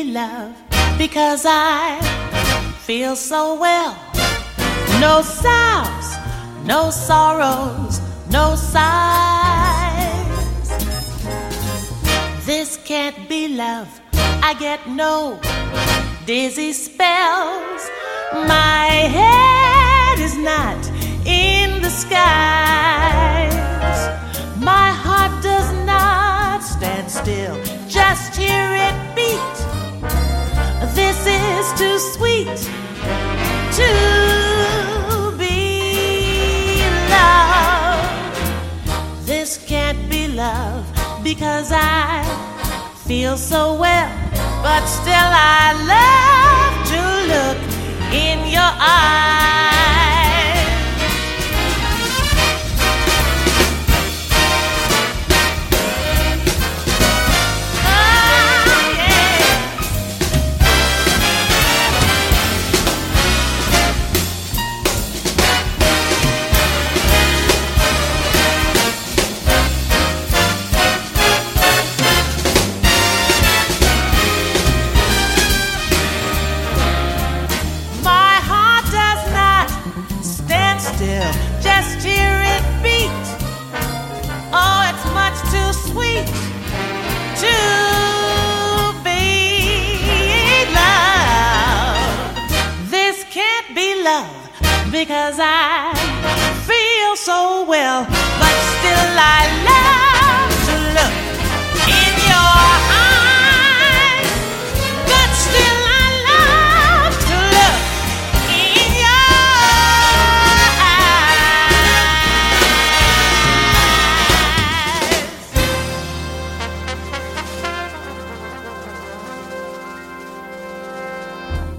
love because I feel so well. No sighs, no sorrows, no sighs. This can't be love. I get no dizzy spells. My head is not in the skies. My heart does not stand still. Just hear it beat. This is too sweet to be love. This can't be love because I feel so well, but still I love to look in your eyes. Just hear it beat. Oh, it's much too sweet to be love. This can't be love because I feel so well.